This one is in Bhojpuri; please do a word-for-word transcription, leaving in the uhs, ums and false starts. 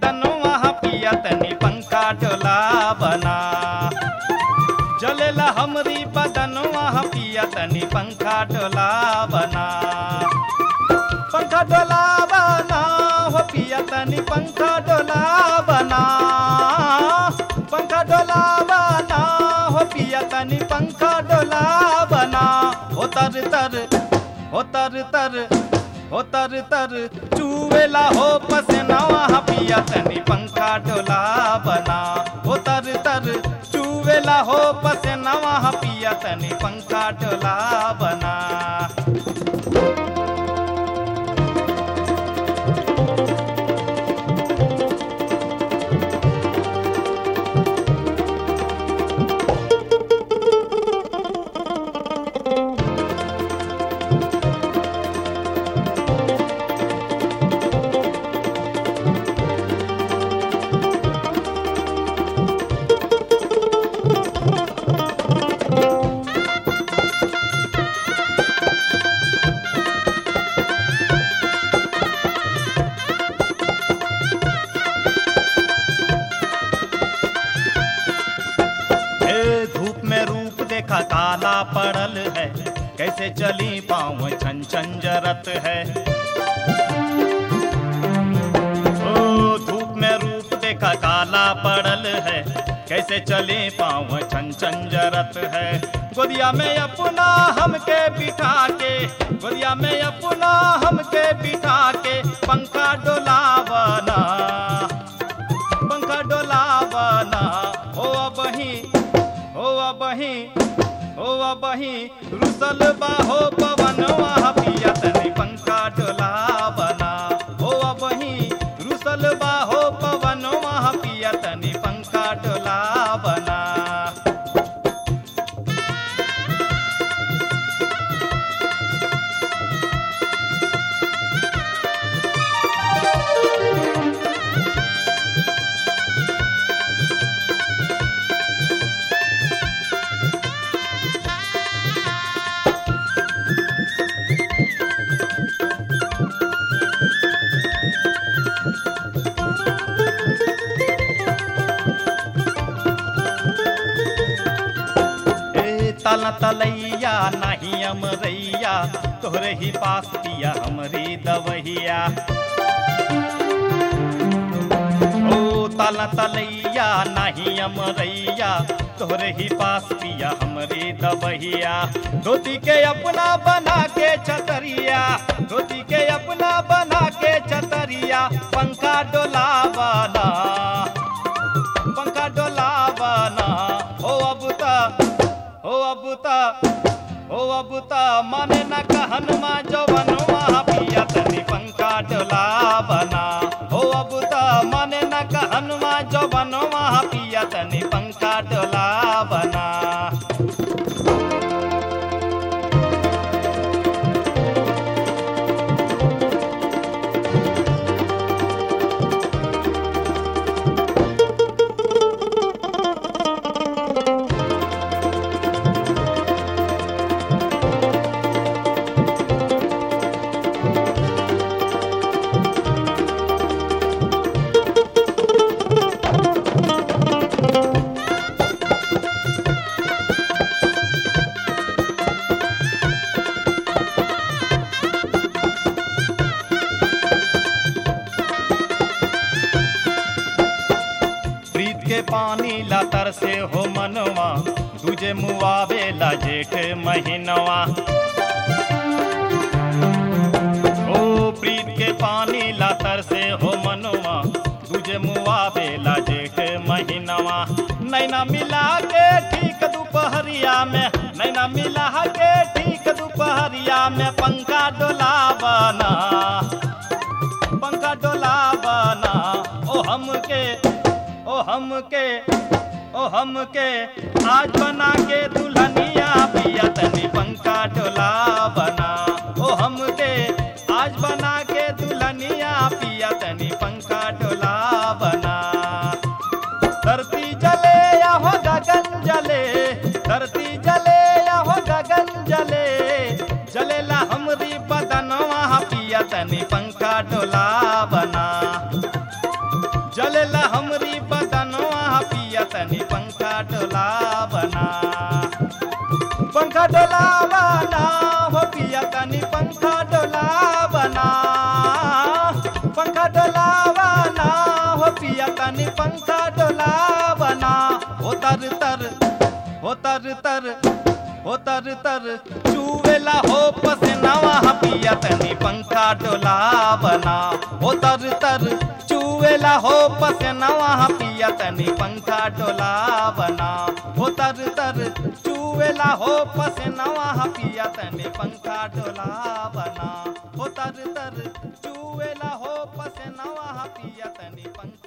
बदनवा पिया तनी पंखा डोला बना। जलेला हमरी बदनवा पिया तनी पंखा डोला बना। पंखा डोला बना हो पिया तनी पंखा डोला बना। पंखा डोला बना हो पिया तनी पंखा डोला बना। हो तर तर हो तर तर हो तर तर चूवेला हो पसनवा पिया तनी पंखा डोला बना। हो तर तर चूवेला हो पसनवा पिया तनी पंखा डोला बना। देखा काला पड़ल है, कैसे चली पाँव छन छन जरत है। ओ धूप में रूप देखा काला पड़ल है, कैसे चले पाँव छन छन जरत है। गोदिया में अपना हमके बिठा के, गोदिया में अपना हमके बिठा के पंखा डोला बना। पंखा डोला बना हो अबही हो अबही हो अबही रुसल बाहो पवनवा पिया तनी पंखा डोला बना। हो अबही रुसल बाहो पवनवा पिया तनी पंखा डोला बना। तल तलैया नहीं अमरैया, तोहरे ही पास पिया हमरी दवहिया। ओ तल तलैया नहीं अमरैया, तोहरे ही पास पिया हमरी दवहिया। धोती के अपना बना के छतरिया, धोती के अपना बना के छतरिया पंखा डोला बना। पंखा डोला बना हो अब तक हो अब ता हो अब ता माने न कहनवा जवनवा पिया तनी पंखा डोला बना। हो अब ता माने न कहनवा जवनवा पिया तनी पंखा डोला बना। पानी ला तरसे हो मनवा, दूजे मुआवेला जेठ महीनवा। ओ प्रीत के पानी ला तरसे हो मनवा, दूजे मुआवेला जेठ महीनवा। नैना मिला के ठीक दोपहरिया में, नैना मिला के ठीक दोपहरिया में पंखा डोला बना। पंखा डोला बना ओ हमके ओ हमके ओ हमके आज बना के दुल्हनिया पिया तनी पंखा डोला बना। ओ हमके आज बना के दुल्हनिया पिया तनी पंखा डोला बना। धरती जले या हो गगन जले, धरती जले या हो गगन जले, जलेला हमरी बदनवा पिया तनी पंखा डोला बना। डोलेला हमरी बदनवा पिया तनी पंखा डोलावना पंखा डोलावना हो पिया तनी पंखा डोलावना पंखा डोलावना हो पिया तनी पंखा डोलावना हो तर तर हो तर तर हो तर तर चूवेला हो पसनावा पिया तनी पंखा डोलावना हो तर तर चूवेला हो पसनावा पिया तनी पंखा डोलावना हो तर तर चूवेला हो पसनावा पिया तनी पंखा डोलावना हो तर तर चूवेला हो पसनावा पिया तनी पंखा